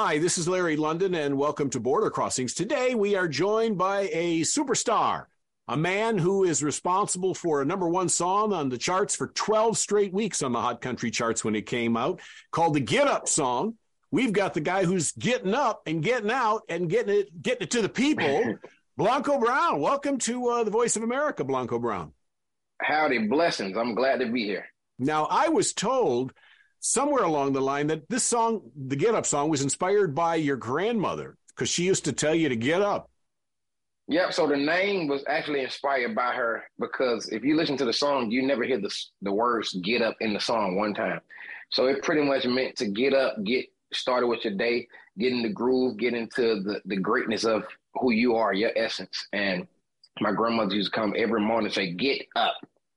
Hi, this is Larry London, and welcome to Border Crossings. Today, we are joined by a superstar, a man who is responsible for a number one song on the charts for 12 straight weeks on the Hot Country charts when it came out, called the Get Up song. We've got the guy who's getting up and getting out and getting it to the people, Blanco Brown. Welcome to the Voice of America, Blanco Brown. Howdy, blessings. I'm glad to be here. Now, I was told somewhere along the line that this song, the Get Up song, was inspired by your grandmother because she used to tell you to get up. Yep. So the name was actually inspired by her because if you listen to the song, you never hear the words "get up" in the song one time. So it pretty much meant to get up, get started with your day, get in the groove, get into the greatness of who you are, your essence. And my grandmother used to come every morning and say, "Get up."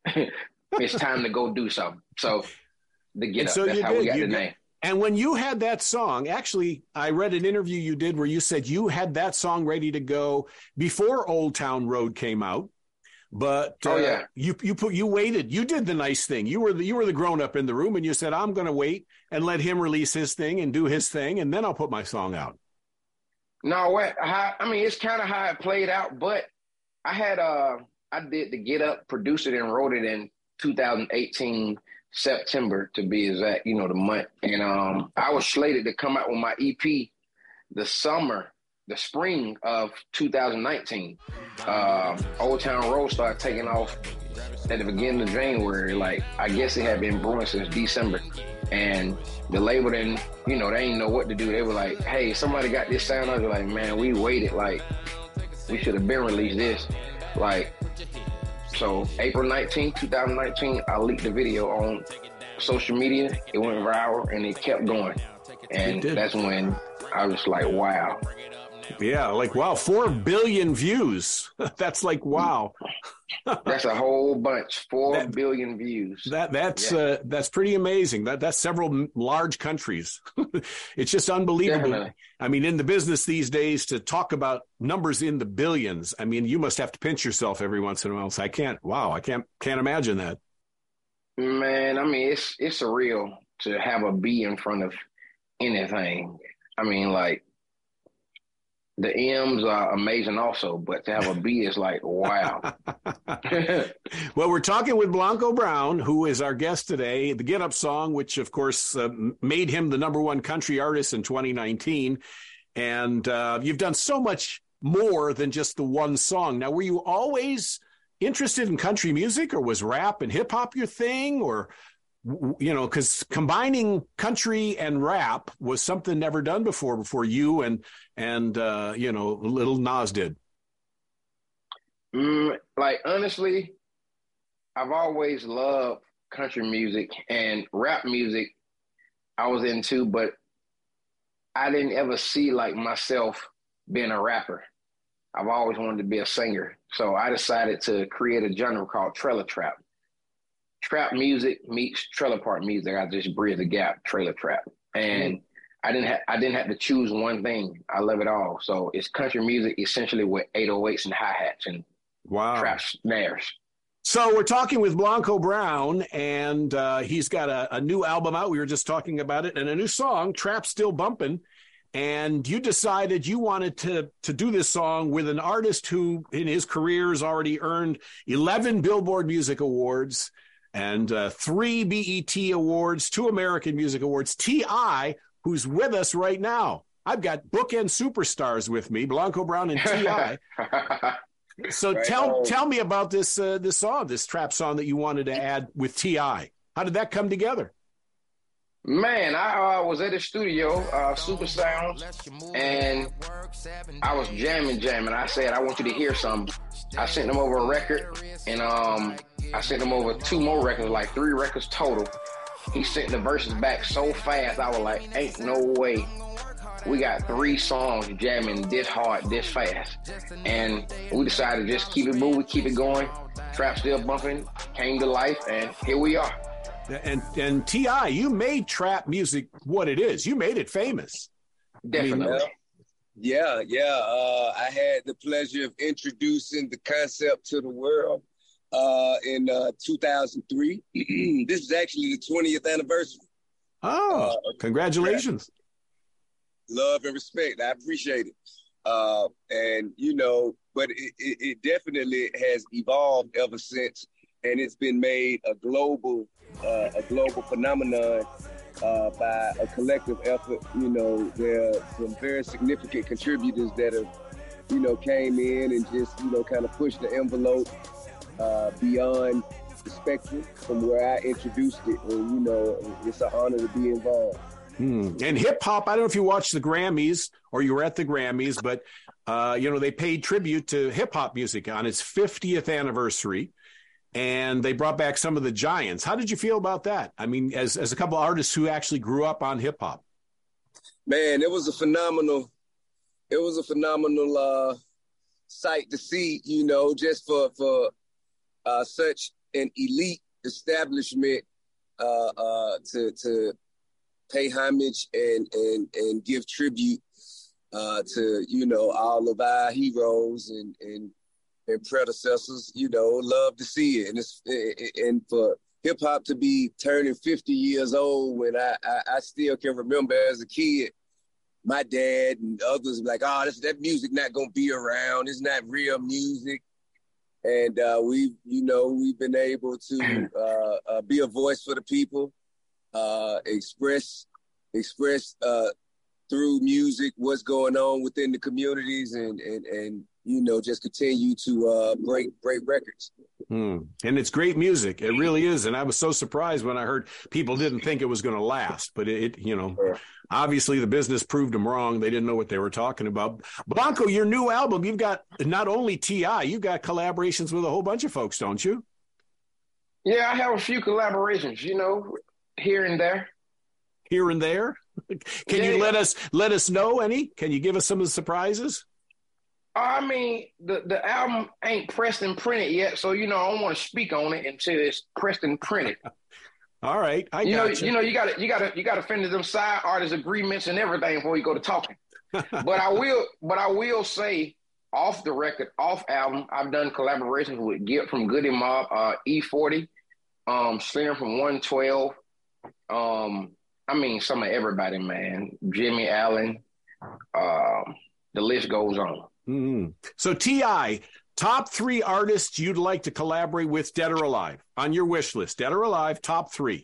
It's time to go do something. So the Get Up, that's how we got the name. And when you had that song, actually, I read an interview you did where you said you had that song ready to go before Old Town Road came out. But you waited. You did the nice thing. You were the grown up in the room, and you said, "I'm going to wait and let him release his thing and do his thing, and then I'll put my song out." No, it's kind of how it played out. But I did the Get Up, produced it, and wrote it in 2018. September to be exact, the month. And I was slated to come out with my EP the spring of 2019. Old Town Road started taking off at the beginning of January. Like, I guess it had been brewing since December. And the label didn't, they didn't know what to do. They were like, "Hey, somebody got this sound." I was like, "Man, we waited. Like, we should have been released this." Like, so April 19th, 2019, I leaked the video on social media. It went viral and it kept going. And that's when I was like, wow. Yeah, like, wow, 4 billion views. That's like, wow. That's a whole bunch, 4 billion views. That's pretty amazing. That's several large countries. It's just unbelievable. Definitely. I mean, in the business these days, to talk about numbers in the billions, I mean, you must have to pinch yourself every once in a while. So I can't imagine that. Man, I mean, it's surreal to have a B in front of anything. I mean, like, the M's are amazing also, but to have a B is like, wow. Well, we're talking with Blanco Brown, who is our guest today. The Get Up song, which, of course, made him the number one country artist in 2019. And you've done so much more than just the one song. Now, were you always interested in country music, or was rap and hip hop your thing? Or, because combining country and rap was something never done before you and Little Nas did. Like, honestly, I've always loved country music, and rap music I was into, but I didn't ever see like myself being a rapper. I've always wanted to be a singer. So I decided to create a genre called trailer trap. Trap music meets trailer park music. I just bridge the gap, trailer trap. And I didn't have to choose one thing. I love it all. So it's country music essentially with 808s and hi-hats and trap snares. So we're talking with Blanco Brown, and he's got a new album out. We were just talking about it, and a new song, Trap Still Bumpin'. And you decided you wanted to do this song with an artist who in his career has already earned 11 Billboard Music Awards and 3 BET Awards, 2 American Music Awards. T.I., who's with us right now. I've got bookend superstars with me, Blanco Brown and T.I. So tell me about this song, this trap song that you wanted to add with T.I. How did that come together? Man, I was at the studio, Super Sounds, and I was jamming. I said, "I want you to hear something." I sent them over a record, and I sent them over 2 more records, like 3 records total. He sent the verses back so fast, I was like, ain't no way we got 3 songs jamming this hard, this fast. And we decided to just keep it moving, keep it going. Trap Still Bumpin' came to life, and here we are. And T.I., you made trap music what it is. You made it famous. Definitely. I had the pleasure of introducing the concept to the world in 2003. This is actually the 20th anniversary. Oh, congratulations. love and respect. I appreciate it. And, you know, but it definitely has evolved ever since. And it's been made a global phenomenon by a collective effort. You know, there are some very significant contributors that have, you know, came in and just, you know, kind of pushed the envelope beyond the spectrum from where I introduced it. And, you know, it's an honor to be involved. And hip hop, I don't know if you watched the Grammys or you were at the Grammys, but, you know, they paid tribute to hip hop music on its 50th anniversary. And they brought back some of the giants. How did you feel about that? I mean, as a couple of artists who actually grew up on hip hop. Man, it was a phenomenal sight to see, you know, just for such an elite establishment to pay homage and give tribute to, you know, all of our heroes and predecessors. You know, love to see it. And for hip hop to be turning 50 years old, when I still can remember as a kid, my dad and others like, oh, that music not gonna be around. It's not real music. And we've been able to be a voice for the people, express through music what's going on within the communities, and you know, just continue to break records. And it's great music. It really is. And I was so surprised when I heard people didn't think it was going to last, but it, you know, obviously the business proved them wrong. They didn't know what they were talking about. Blanco, your new album, you've got not only T.I., you've got collaborations with a whole bunch of folks, don't you? Yeah, I have a few collaborations, you know, here and there. Here and there? Can you let us know any? Can you give us some of the surprises? I mean, the album ain't pressed and printed yet, so, you know, I don't want to speak on it until it's pressed and printed. All right, you gotta finish them side artist agreements and everything before you go to talking. But I will say, off the record, off album, I've done collaborations with Gip from Goody Mob, E40, Slim from 112. I mean, some of everybody, man. Jimmy Allen. The list goes on. Mm-hmm. So T.I., top 3 artists you'd like to collaborate with, dead or alive, on your wish list. Dead or alive, top 3.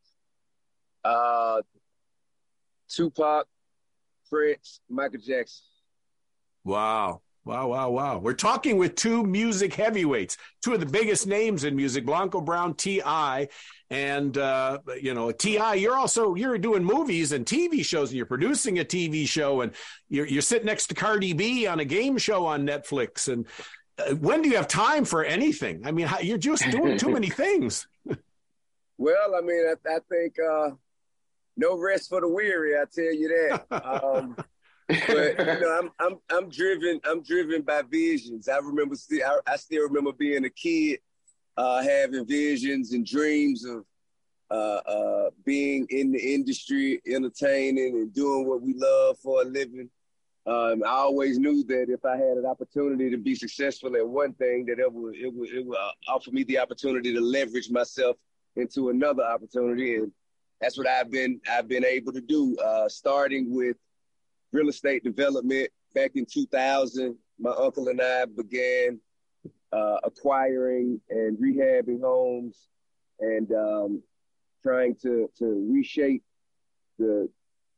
Tupac, Prince, Michael Jackson. Wow. We're talking with 2 music heavyweights, 2 of the biggest names in music, Blanco Brown, T.I., and, you know, T.I., you're doing movies and TV shows, and you're producing a TV show, and you're sitting next to Cardi B on a game show on Netflix. And when do you have time for anything? I mean, you're just doing too many things. Well, I mean, I think no rest for the weary, I tell you that. But you know, I'm driven by visions. I still remember being a kid, having visions and dreams of being in the industry, entertaining and doing what we love for a living. I always knew that if I had an opportunity to be successful at one thing, that it would offer me the opportunity to leverage myself into another opportunity, and that's what I've been able to do. Starting with real estate development back in 2000, my uncle and I began acquiring and rehabbing homes and trying to reshape the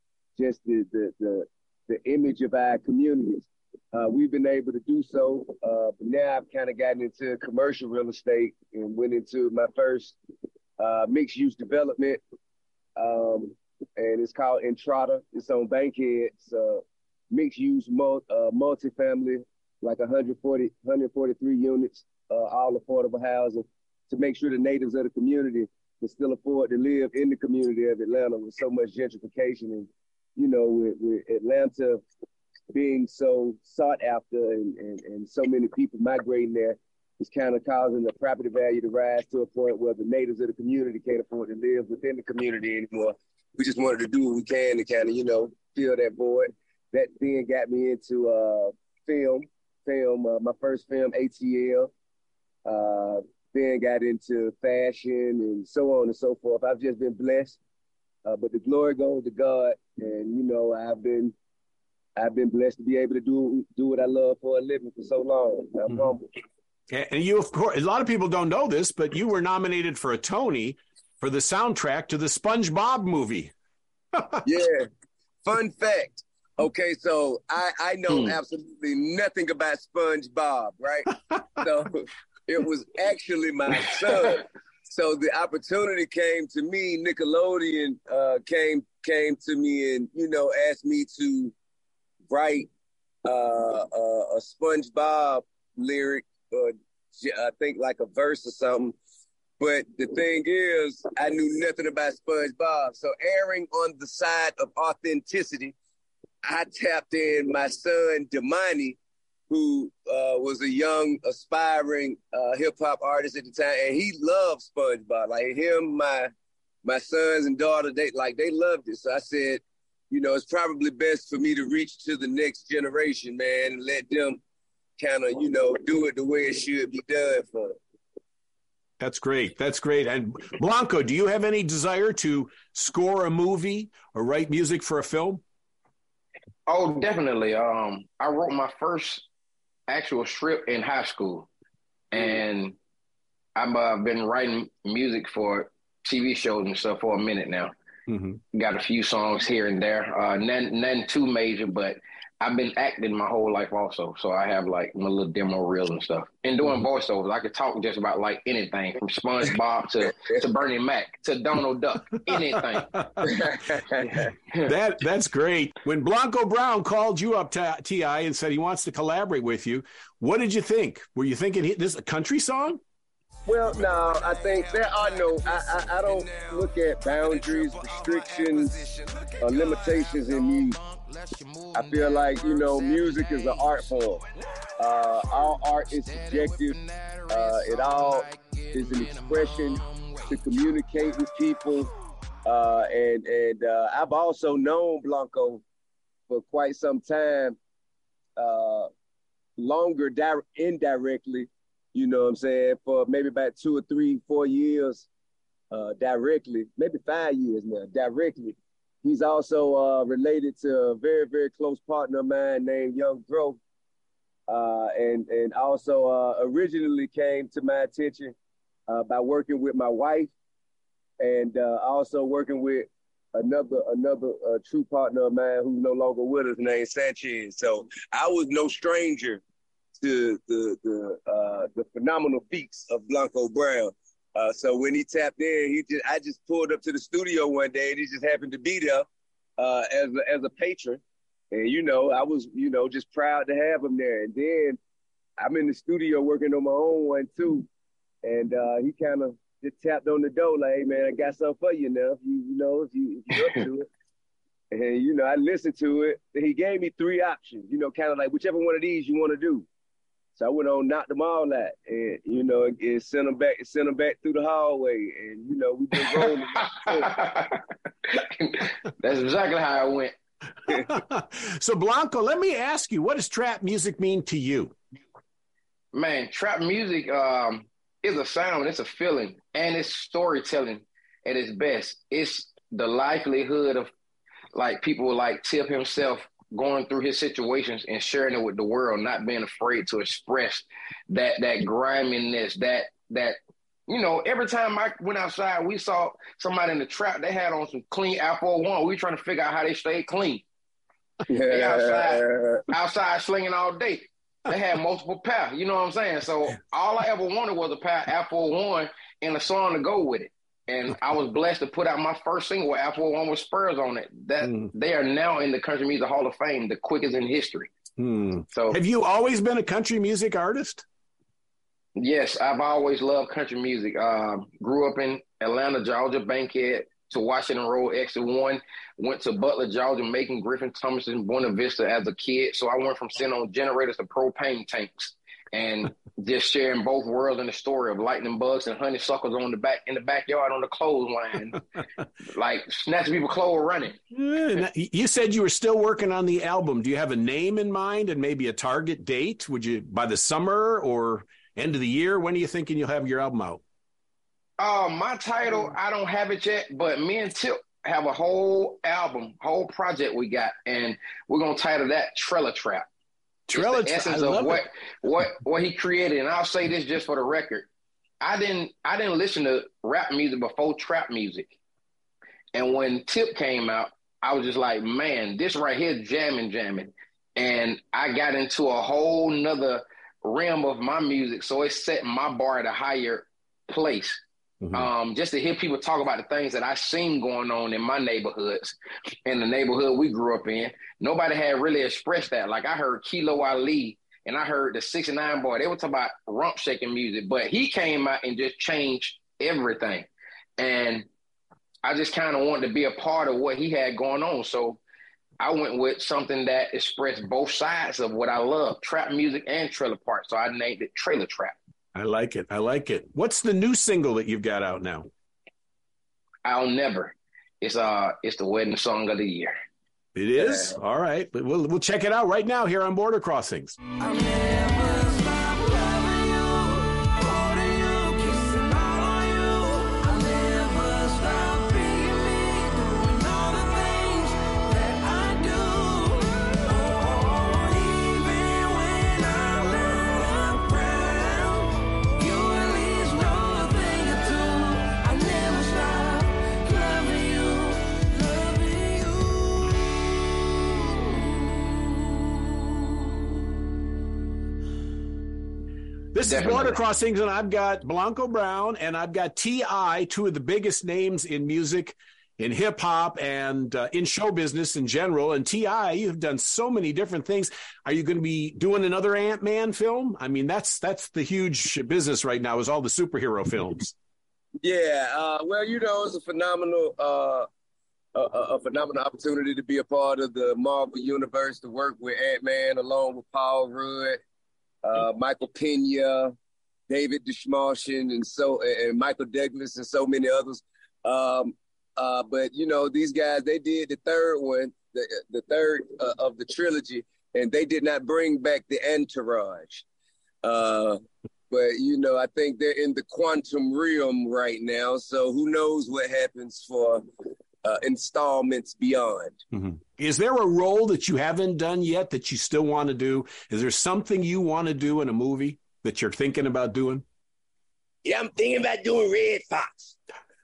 image of our communities. We've been able to do so, but now I've kind of gotten into commercial real estate and went into my first mixed-use development, and it's called Entrada. It's on Bankhead. It's mixed-use multifamily, like 143 units, all affordable housing, to make sure the natives of the community can still afford to live in the community of Atlanta with so much gentrification. And, you know, with Atlanta being so sought after and so many people migrating there, it's kind of causing the property value to rise to a point where the natives of the community can't afford to live within the community anymore. We just wanted to do what we can to kind of, you know, fill that void. That then got me into film, my first film, ATL, then got into fashion and so on and so forth. I've just been blessed, but the glory goes to God. And, you know, I've been I've been blessed to be able to do what I love for a living for so long. I'm humble. And you, of course, a lot of people don't know this, but you were nominated for a Tony for the soundtrack to the SpongeBob movie. Yeah. Fun fact. Okay, so I know absolutely nothing about SpongeBob, right? So it was actually my son. So the opportunity came to me. Nickelodeon came to me and, asked me to write a SpongeBob lyric, or I think like a verse or something. But the thing is, I knew nothing about SpongeBob. So erring on the side of authenticity, I tapped in my son, Damani, who was a young, aspiring hip-hop artist at the time, and he loved SpongeBob. Like him, my sons and daughter, they loved it. So I said, it's probably best for me to reach to the next generation, man, and let them kind of, do it the way it should be done for them. That's great. That's great. And Blanco, do you have any desire to score a movie or write music for a film? Oh, definitely. I wrote my first actual script in high school, and I've been writing music for TV shows and stuff for a minute now. Mm-hmm. Got a few songs here and there. None too major, but I've been acting my whole life also. So I have like my little demo reels and stuff. And doing voiceovers, I could talk just about like anything from SpongeBob to Bernie Mac to Donald Duck, anything. That's great. When Blanco Brown called you up to T.I. and said he wants to collaborate with you, what did you think? Were you thinking this is a country song? Well, no, I think there are no, I don't look at boundaries, restrictions, or limitations in music. I feel like, music is an art form. All art is subjective. It all is an expression to communicate with people. And I've also known Blanco for quite some time, longer indirectly, for maybe about 2 or 3, 4 years directly, maybe 5 years now, directly. He's also related to a very, very close partner of mine named Young Growth, and also originally came to my attention by working with my wife, and also working with another true partner of mine who's no longer with us, named Sanchez. So I was no stranger to the phenomenal feats of Blanco Brown. So when he tapped in, I just pulled up to the studio one day, and he just happened to be there as a patron. And, I was, just proud to have him there. And then I'm in the studio working on my own one too. And he kind of just tapped on the door like, hey man, I got something for you now. If you're up to it. And, I listened to it. And he gave me 3 options, kind of like whichever one of these you want to do. So I went on, knocked them all out, and and sent them back through the hallway, and we've been rolling. That's exactly how it went. So Blanco, let me ask you, what does trap music mean to you? Man, trap music is a sound, it's a feeling, and it's storytelling at its best. It's the livelihood of like people like Tip himself, going through his situations and sharing it with the world, not being afraid to express that griminess, that every time I went outside, we saw somebody in the trap, they had on some clean Air Force One. We were trying to figure out how they stayed clean. Yeah. They outside slinging all day. They had multiple pair, you know what I'm saying? So all I ever wanted was a pair of Air Force One and a song to go with it. And I was blessed to put out my first single with Air Force One with Spurs on it. They are now in the Country Music Hall of Fame, the quickest in history. So, have you always been a country music artist? Yes, I've always loved country music. Grew up in Atlanta, Georgia, Bankhead to Washington Road, Exit 1. Went to Butler, Georgia, Macon, Griffin, Thomas, and Buena Vista as a kid. So I went from sitting on generators to propane tanks. And just sharing both worlds and the story of lightning bugs and honeysuckles in the backyard on the clothesline, like snatching people clothes running. You said you were still working on the album. Do you have a name in mind and maybe a target date? Would you by the summer or end of the year? When are you thinking you'll have your album out? My title, I don't have it yet, but me and Tip have a whole album, whole project we got, and we're gonna title that Trailer Trap. Trailer Trap. Essence of what he created. And I'll say this just for the record. I didn't listen to rap music before trap music. And when Tip came out, I was just like, man, this right here is jamming. And I got into a whole nother realm of my music. So it set my bar at a higher place. Mm-hmm. Just to hear people talk about the things that I seen going on in my neighborhoods, in the neighborhood we grew up in. Nobody had really expressed that. Like I heard Kilo Ali and I heard the 6ix9ine Boy. They were talking about rump shaking music, but he came out and just changed everything. And I just kind of wanted to be a part of what he had going on. So I went with something that expressed both sides of what I love, trap music and trailer park. So I named it Trailer Trap. I like it. What's the new single that you've got out now? I'll Never. It's the wedding song of the year. It is? All right. We'll check it out right now here on Border Crossings. I'll never stop loving you, holding you, kissing all on you. I'll never stop being me, doing all the things that I do. Oh, even when I'm not around, you at least know a thing or two. I'll never stop loving you, loving you. This is Border Crossings, and I've got Blanco Brown and I've got T.I., two of the biggest names in music, in hip-hop, and in show business in general. And T.I., you've done so many different things. Are you going to be doing another Ant-Man film? I mean, that's the huge business right now is all the superhero films. Yeah, well, it's a phenomenal opportunity to be a part of the Marvel Universe, to work with Ant-Man along with Paul Rudd, Michael Pena, David Dastmalchian, and Michael Douglas, and so many others. But these guys, they did the third one, the third of the trilogy, and they did not bring back the entourage. But I think they're in the quantum realm right now, so who knows what happens for installments beyond. Mm-hmm. Is there a role that you haven't done yet that you still want to do? Is there something you want to do in a movie that you're thinking about doing? Yeah, I'm thinking about doing Red Fox.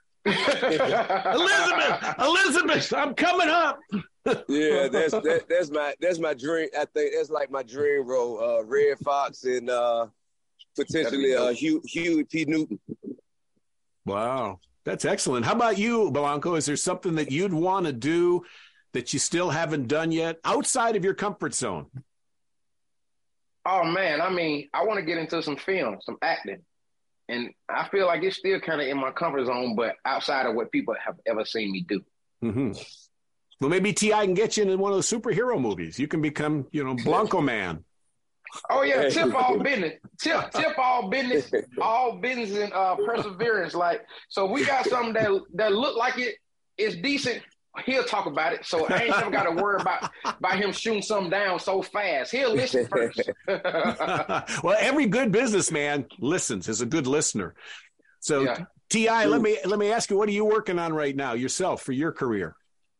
Elizabeth, I'm coming up. Yeah, that's my dream. I think that's like my dream role. Red Fox and potentially Huey P. Newton. Wow. That's excellent. How about you, Blanco? Is there something that you'd want to do that you still haven't done yet outside of your comfort zone? Oh, man. I mean, I want to get into some film, some acting. And I feel like it's still kind of in my comfort zone, but outside of what people have ever seen me do. Mm-hmm. Well, maybe T.I. can get you into one of those superhero movies. You can become, Blanco Man. Oh, yeah, Tip all business. Tip all business and perseverance. Like, so we got something that look like it's decent. He'll talk about it. So I ain't never got to worry about him shooting something down so fast. He'll listen first. Well, every good businessman listens, is a good listener. So yeah. T.I., let me ask you, what are you working on right now yourself for your career?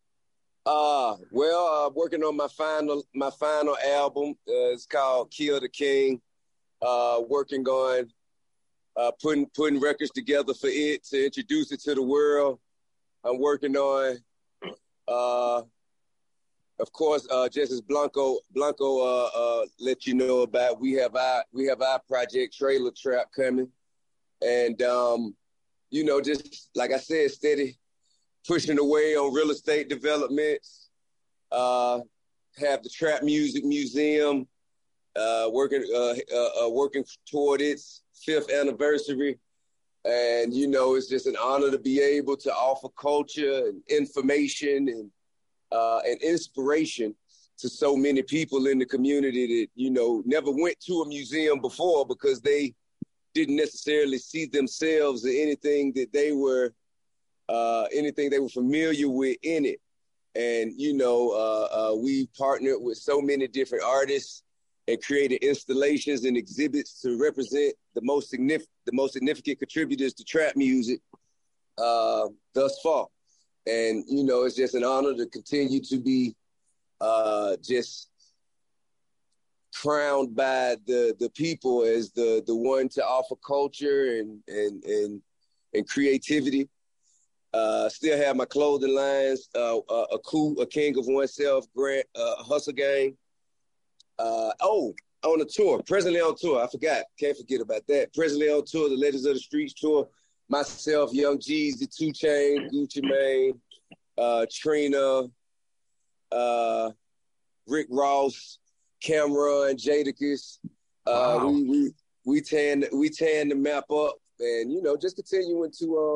Working on my final album. It's called Kill the King. Working on putting records together for it to introduce it to the world. I'm working on, of course, just as Blanco let you know about. We have our project Trailer Trap coming, and just like I said, steady pushing away on real estate developments, have the Trap Music Museum, working toward its 5th anniversary. And, it's just an honor to be able to offer culture and information and inspiration to so many people in the community that, never went to a museum before because they didn't necessarily see themselves or anything they were familiar with in it. And, we partnered with so many different artists and created installations and exhibits to represent the most significant contributors to trap music thus far. And, you know, it's just an honor to continue to be just crowned by the people as the one to offer culture and creativity. Still have my clothing lines, a King of Oneself, Grant, Hustle Gang. On a tour, presently on tour. I forgot, can't forget about that. Presently on tour, the Legends of the Streets tour. Myself, Young Jeezy, 2 Chainz, Gucci Mane, Trina, Rick Ross, Cameron, Jadakiss. Wow. We tearing the map up, and you know, just continuing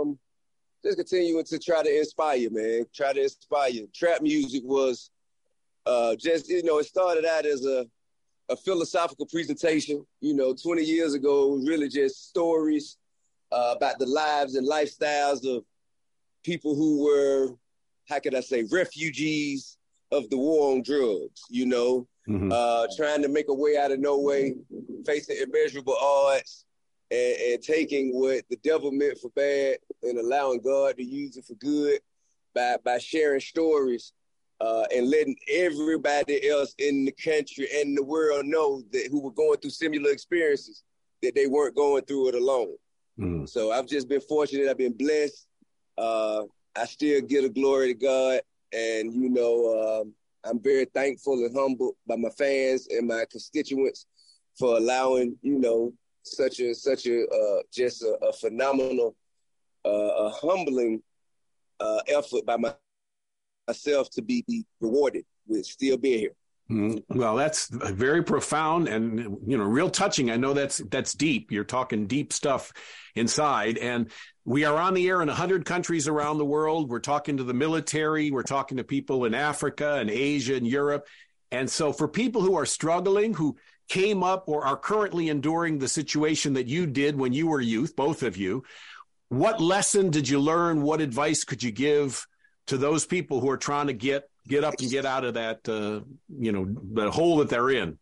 to try to inspire, man. Try to inspire. Trap music was just, you know, it started out as a philosophical presentation. You know, 20 years ago, it was really just stories about the lives and lifestyles of people who were, how could I say, refugees of the war on drugs, you know, trying to make a way out of no way, facing immeasurable odds, and taking what the devil meant for bad and allowing God to use it for good by sharing stories and letting everybody else in the country and the world know that who were going through similar experiences, that they weren't going through it alone. So I've just been fortunate. I've been blessed. I still give the glory to God. And, you know, I'm very thankful and humbled by my fans and my constituents for allowing, you know, such a phenomenal, humbling effort by myself to be rewarded with still being here. Well, that's very profound and, you know, real touching. I know that's deep. You're talking deep stuff inside. And we are on the air in 100 countries around the world. We're talking to the military. We're talking to people in Africa and Asia and Europe. And so for people who are struggling, who came up or are currently enduring the situation that you did when you were youth, both of you, what lesson did you learn? What advice could you give to those people who are trying to get up and get out of that, you know, the hole that they're in?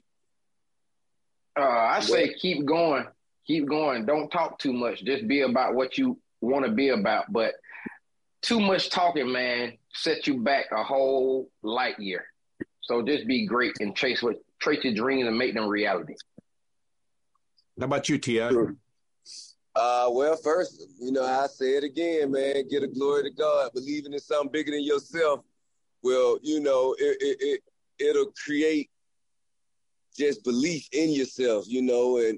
I say keep going. Don't talk too much. Just be about what you want to be about. But too much talking, man, sets you back a whole light year. So just be great and chase your dreams and make them reality. How about you, T.I.? Sure. Well, first, you know, I say it again, man, give the glory to God. Believing in something bigger than yourself will, you know, it'll create just belief in yourself, you know, and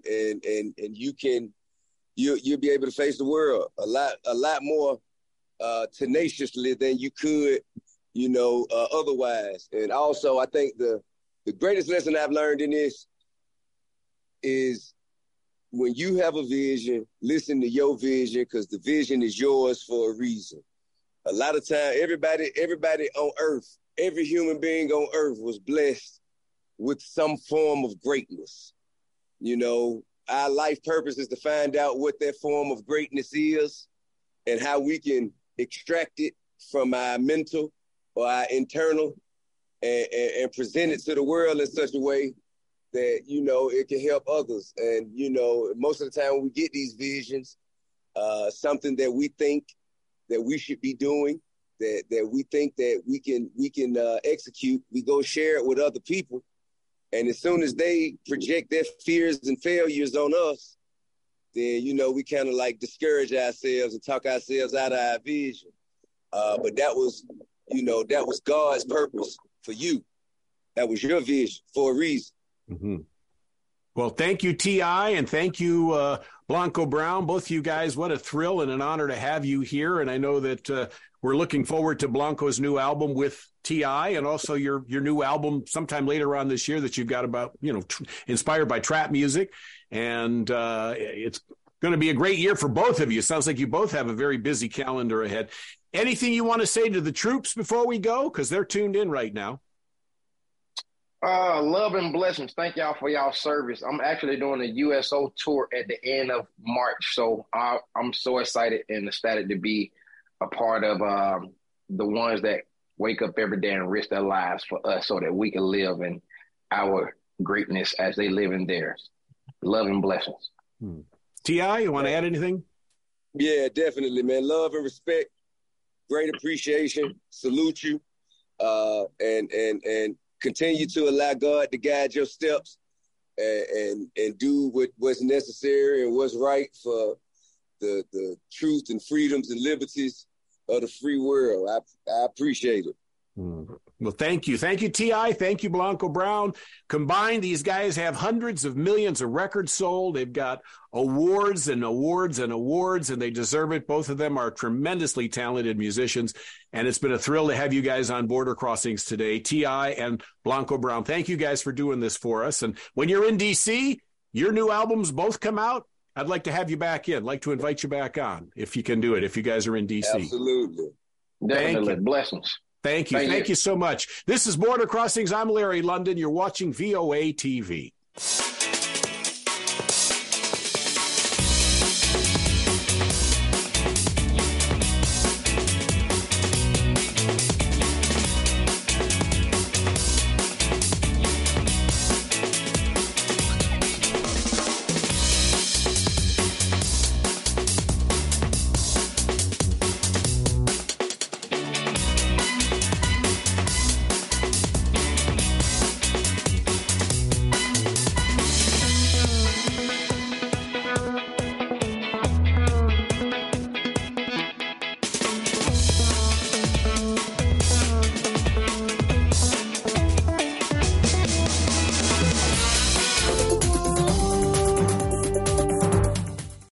you'll be able to face the world a lot more tenaciously than you could, you know, otherwise. And also, I think the greatest lesson I've learned in this is when you have a vision, listen to your vision, because the vision is yours for a reason. A lot of time, everybody on earth, every human being on earth was blessed with some form of greatness. You know, our life purpose is to find out what that form of greatness is and how we can extract it from our mental or our internal and present it to the world in such a way that, you know, it can help others. And, you know, most of the time when we get these visions, something that we think that we should be doing, that we think that we can execute, we go share it with other people. And as soon as they project their fears and failures on us, then, you know, we kind of like discourage ourselves and talk ourselves out of our vision. But that was, you know, that was God's purpose for you. That was your vision for a reason. Mm-hmm. Well, thank you, T.I., and thank you, Blanco Brown. Both of you guys, what a thrill and an honor to have you here. And I know that we're looking forward to Blanco's new album with T.I. and also your new album sometime later on this year that you've got about, you know, inspired by trap music. And it's going to be a great year for both of you. Sounds like you both have a very busy calendar ahead. Anything you want to say to the troops before we go? Because they're tuned in right now. Love and blessings. Thank y'all for y'all service. I'm actually doing a USO tour at the end of March. So I'm so excited and ecstatic to be a part of the ones that wake up every day and risk their lives for us so that we can live in our greatness as they live in theirs. Love and blessings. T.I., you want to add anything? Yeah, definitely, man. Love and respect great appreciation. Salute you, and continue to allow God to guide your steps, and do what's necessary and what's right for the truth and freedoms and liberties of the free world. I appreciate it. Well, thank you. Thank you, T.I. Thank you, Blanco Brown. Combined, these guys have hundreds of millions of records sold. They've got awards and awards and awards, and they deserve it. Both of them are tremendously talented musicians, and it's been a thrill to have you guys on Border Crossings today, T.I. and Blanco Brown. Thank you guys for doing this for us. And when you're in D.C., your new albums both come out. I'd like to have you back in. I'd like to invite you back on if you can do it, if you guys are in D.C. Absolutely. Definitely. Blessings. Thank you. Thank you so much. This is Border Crossings. I'm Larry London. You're watching VOA TV.